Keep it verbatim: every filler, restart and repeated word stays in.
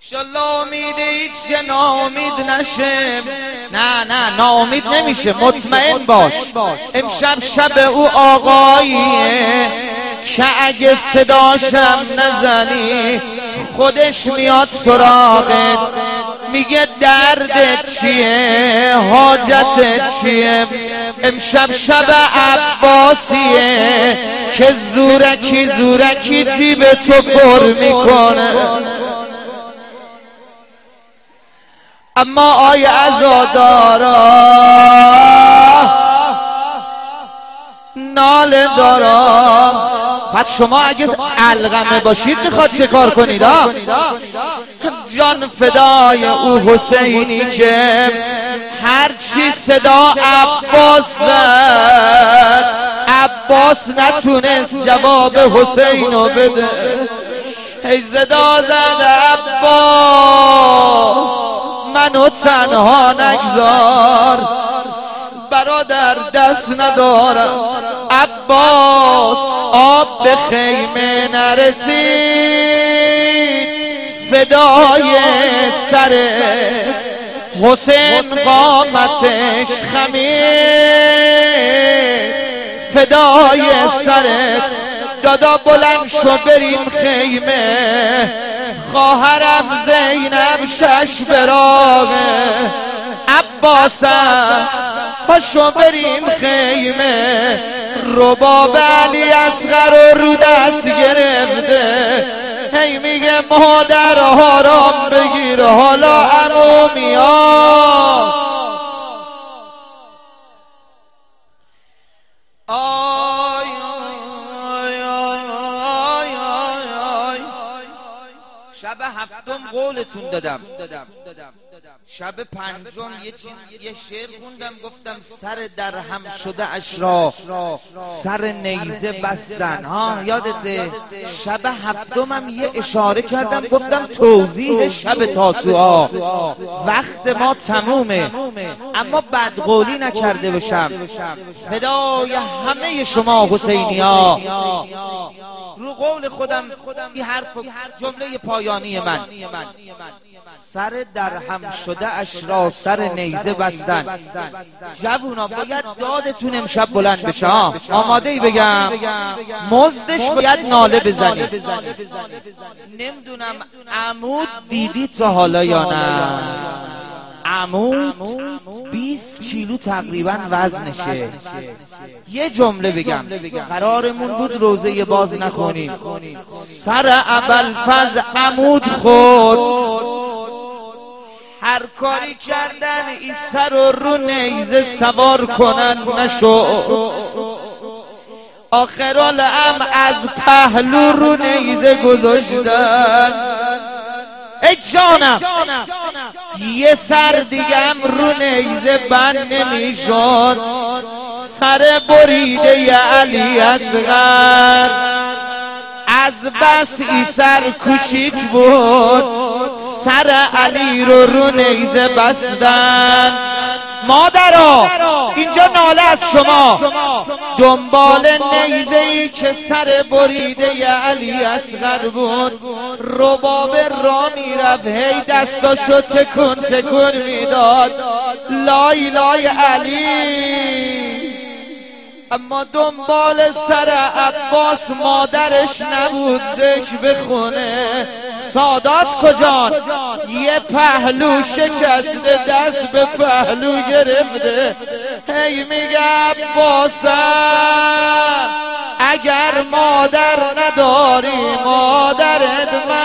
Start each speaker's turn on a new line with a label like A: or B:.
A: انشالله امید هیچ که ناامید نشه. نه نه ناامید نمیشه، مطمئن باش. امشب شب او آقاییه که اگه صداشم نزنی خودش میاد سراغت، میگه دردت چیه، حاجتت چیه. امشب شب عباسیه که زورکی زورکی جیب تو پر میکنه. اما آی عزادارا ناله دارم. پس شما اگه علقمه باشید میخواد چه کار کنید؟ جان فدای او حسینی که هرچی صدا عباس زد عباس نتونست جواب حسینو بده. هی صدا زد عباس منو تنها نگذار، برادر دست ندارم. عباس آب به خیمه نرسید، فدای سر حسین قامتش خمید، فدای سرت دادا بلند شو بریم خیمه، خواهرم زینب شش براغه. عباسم پاشو بریم خیمه، رباب علی اصغر رو دست گرفته، هی میگه مادر آرام بگیر حالا عمو میاد. آی آی آی آی شب هفتم قولتون دادم، شب پنجم یه چیز یه شعر خوندم، گفتم سر در هم شده اش را سر نیزه بستن. ها یادته؟ شب هفتمم یه اشاره کردم، گفتم توضیح شب تاسوعا وقت ما تمومه، اما بدقولی نکرده باشم. فدای همه شما حسینی ها، رو قول خودم این حرف جمله پایانی من، سر در هم شده اش را سر نیزه بستن. جوونا باید دادتون امشب بلند بشه. آماده ای بگم؟ مزدش باید ناله بزنی. نمیدونم عمود دیدی تا حالا یا نه؟ عمود بیست کیلو تقریبا وزنشه. یه جمله بگم، قرارمون بود روزه باز نخونیم. سر ابوالفضل عمود خود هر کاری کردن این سر رو رو نیزه سوار کنن نشو، آخرالامر از پهلو رو نیزه گذاشتن. ای جانم یه سر دیگم رو نیزه بند نمیشد، سر بریده علی اصغر از بس ای سر کوچیک بود، سر علی رو رو نیزه بستن. مادرها اینجا ناله از شما، دنبال نیزه ای که سر بریده علی اصغر بود، رباب را میرفت هی دستاشو تکون تکون میداد، لای لای علی. اما دنبال سر عباس مادرش نبود ذکر بخونه. سادات کجان؟ یه پهلو شکسته دست به پهلو گرفته، هی میگه عباسم اگر مادر نداری مادرت من